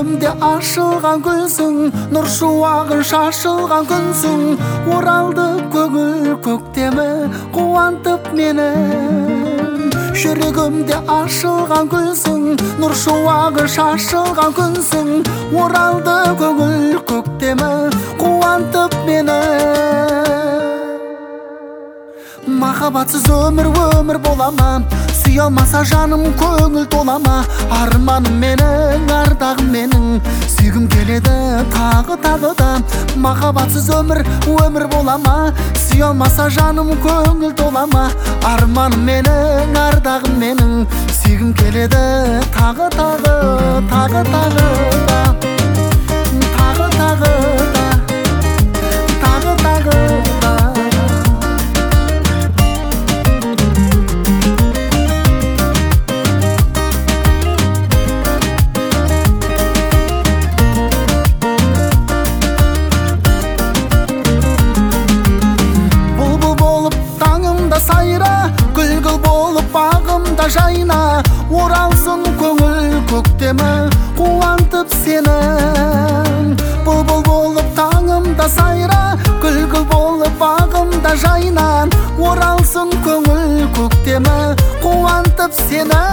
жүрегімде ашылған гүлсің, нұр шуағын шашылған күнсің. Оралды көңіл көктемі қуантып мені. Жүрегімде ашылған гүлсің, нұр шуағын шашылған күнсің. Оралды көңіл көктемі қуантып мені. Махаббатсыз өмір бола ма? Сүйе алмаса жаным көңіл тола ма? Арманым менің, ардағым менің, сүйгім келеді тағы да. Махаббатсыз өмір бола ма? Сүйе алмаса жаным көңіл тола ма? Арманым менің, ардағым менің, сүйгім келеді тағы сайра, гүл болып бағымда жайна. Оралсын көңіл көктемі қуантып сені. Бұлбұл болып таңымда сайра, гүл болып бағымда жайна. Оралсын көңіл көктемі қуантып сені.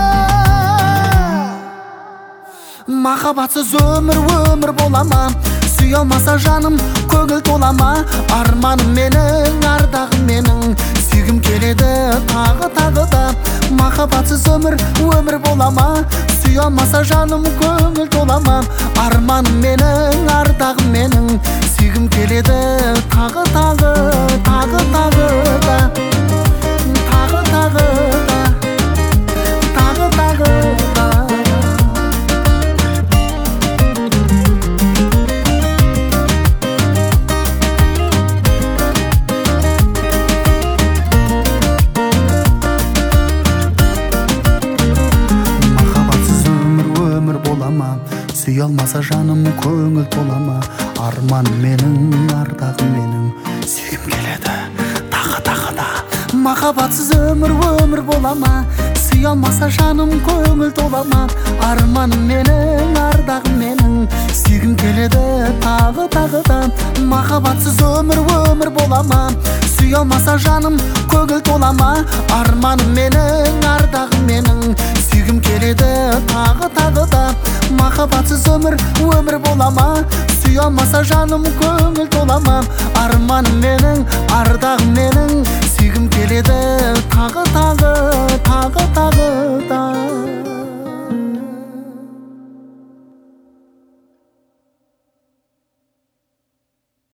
Махаббатсыз өмір бола ма? Сүйе алмаса жаным көңіл тола ма? Арманым менің, ардағым менің, сүйгім келеді тағы да. Махаббатсыз өмір бола ма? Сүйе алмаса жаным көңіл тола ма? Арманым менің, ардағым менің, сүйгім келеді тағы Сүйе алмаса жаным көңіл тола ма? Арманым менің, ардағым менің, сүйгім келеді тағы да. Махаббатсыз өмір бола ма? Сүйе алмаса жаным көңіл тола ма? Арманым менің, ардағым менің, сүйгім келеді тағы да. Махаббатсыз өмір бола ма? Сүйе алмаса жаным көңіл тола ма? Арманым менің, ардағым менің, сүйгім келеді тағы да. Махаббатсыз өмір бола ма? Сүйе алмаса жаным көңіл тола ма? Арманым менің, ардағым менің, сүйгім келеді